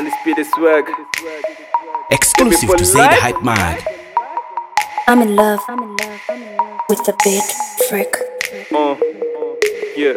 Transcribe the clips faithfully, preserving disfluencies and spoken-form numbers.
Undisputed swag. Exclusive to Say the Hype Man. I'm in love, I'm in love, I'm in love with the beat freak. Uh, yeah.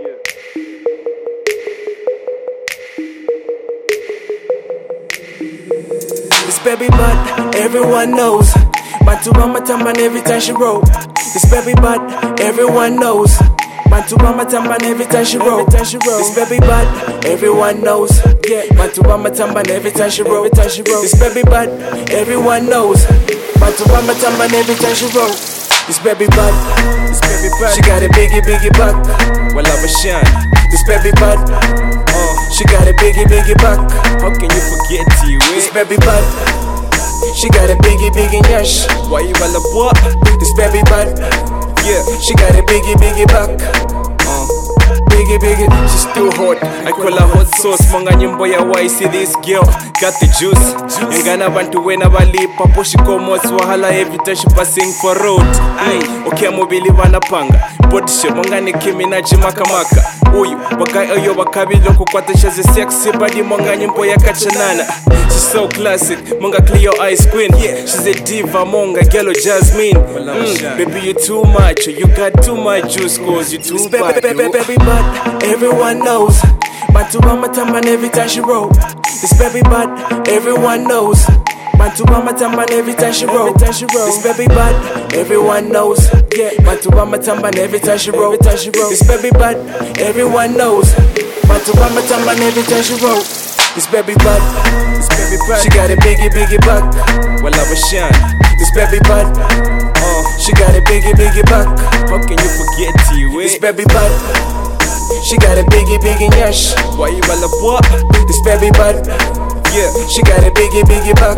This baby butt, everyone knows. Bantu mama tamban every time she roll. This baby butt, everyone knows. Bantu mama tamban every time she roll. This baby butt, everyone knows. Yeah, Bantu mama tamban every time she roll. This baby butt, everyone knows. Bantu mama tamban every time she roll. This baby butt, this baby butt, she got a biggie biggie butt. Well, I was shine. This baby butt, uh, she got a biggie biggie butt. How can you forget you? This baby butt, she got a biggie biggie nyash. Why you all up what? This baby butt, Yeah. she got a biggie biggie butt. Uh. Biggie biggie, She's too hot, I call her hot sauce. Monga nyimbo ya why see this girl got the juice. Ingana bantu wena balipa pushi komo swahala every time she passing for road. Ay, okay mobili banapanga. Bodishe monga ni Kimi na Makamaka. Uyu, wakai oyo wakabi loko kwatasha ze sexy body monga nyimbo ya kachanana. She's so classic, monga clear your eyes queen. She's a diva monga gello Jasmine. Mm, baby you too much, you got too much juice cause you too this bad. baby baby baby butt, everyone knows. Bantu mama tamban every time she roll. This baby butt, everyone knows. Bantu mama tamban every time she roll. This baby butt, everyone knows. Yeah, Bantu mama tamban every time she roll. This baby butt, everyone knows. Bantu mama tamban every time she roll. This baby butt, this baby butt, she got a biggie biggie butt. Well, I was shine. This baby butt, Uh, she got a biggie biggie butt. how can you forget you? This Eh? baby butt, she got a biggie biggie nyash. Why you all up what? This baby butt, Yeah. she got a biggie biggie buck.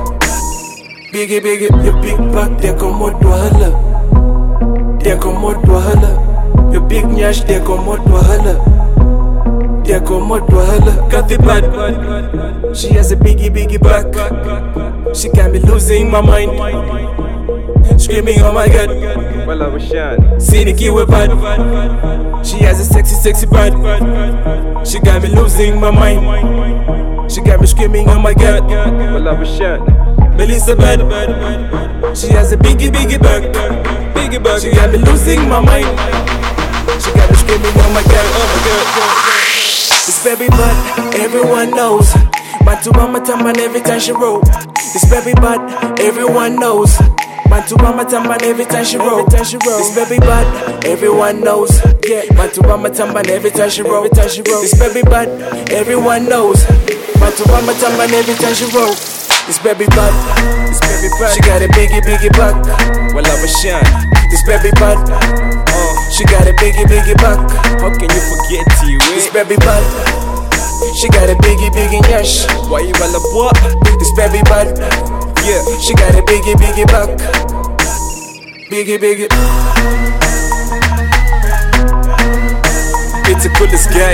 Biggie biggie, your big buck, they come out wahala. They come out wahala. Your big nyash, they come out wahala. They come out wahala. Got the bad, she has a biggie biggie buck. She got me losing my mind, screaming oh my god. Well, I was shine. Cynic with bad. She has a sexy, sexy bad. She got me losing my mind. She got me screaming, oh my god. Well, I was shine. Melissa bad. She has a biggie, biggie bag. Biggie bag. She got me losing my mind. She got me screaming, oh my god, oh my god. This baby butt, everyone knows. Bantu mama tamban every time she roll. This baby butt, everyone knows. Bantu mama tamban every time she roll. This baby butt, everyone knows. Yeah, Bantu mama tamban every time she roll. This baby butt, everyone knows. Bantu mama tamban every time she roll. This baby butt, this baby butt, she got a biggie biggie buck. Well, I was shine. This baby butt, Uh, she got a biggie biggie buck. how can you forget you? This Eh? baby butt, she got a biggie biggie nyash. Why you all up what? This baby butt, Yeah. she got a biggie biggie buck. Biggie biggie. It's the coolest guy.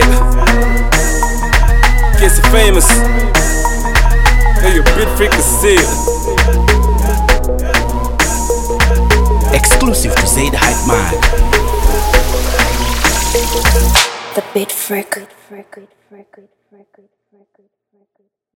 Gets famous. Hey, you bit freak to see it. Exclusive to Say the Hype Man. The beat freak.